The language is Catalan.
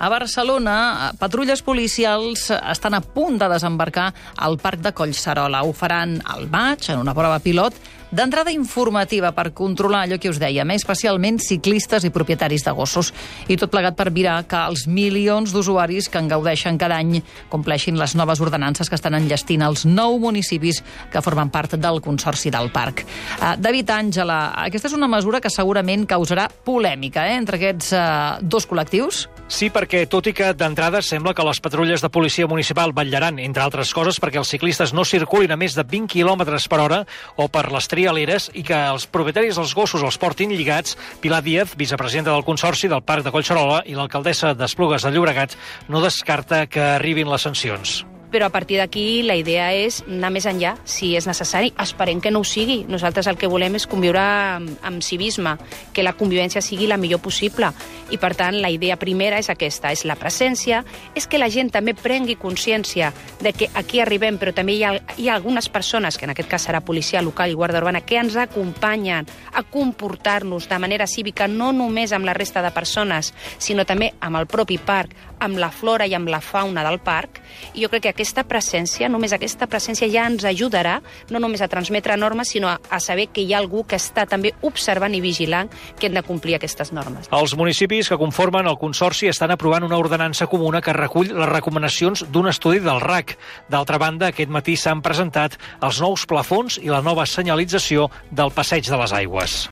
A Barcelona, patrulles policials estan a punt de desembarcar al Parc de Collserola. Ho faran al maig, en una prova pilot, d'entrada informativa per controlar allò que us dèiem, especialment ciclistes i propietaris de gossos. I tot plegat per mirar que els milions d'usuaris que en gaudeixen cada any compleixin les noves ordenances que estan enllestint els 9 municipis que formen part del Consorci del Parc. David Àngela, aquesta és una mesura que segurament causarà polèmica entre aquests dos col·lectius? Sí, perquè tot i que d'entrada sembla que les patrulles de policia municipal vetllaran, entre altres coses, perquè els ciclistes no circulin a més de 20 km per hora o per les trialeres i que els propietaris dels gossos els portin lligats. Pilar Díaz, vicepresidenta del Consorci del Parc de Collserola i l'alcaldessa d'Esplugues de Llobregat, no descarta que arribin les sancions. Però a partir d'aquí la idea és anar més enllà, si és necessari. Esperem que no ho sigui. Nosaltres el que volem és conviure amb civisme, que la convivència sigui la millor possible. I, per tant, la idea primera és aquesta, és la presència, és que la gent també prengui consciència de que aquí arribem, però també hi ha algunes persones, que en aquest cas serà policia local i guàrdia urbana, que ens acompanyen a comportar-nos de manera cívica, no només amb la resta de persones, sinó també amb el propi parc, amb la flora i amb la fauna del parc. I jo crec que aquesta presència, només aquesta presència ja ens ajudarà no només a transmetre normes, sinó a saber que hi ha algú que està també observant i vigilant que hem de complir aquestes normes. Els municipis que conformen el Consorci estan aprovant una ordenança comuna que recull les recomanacions d'un estudi del RAC. D'altra banda, aquest matí s'han presentat els nous plafons i la nova senyalització del Passeig de les Aigües.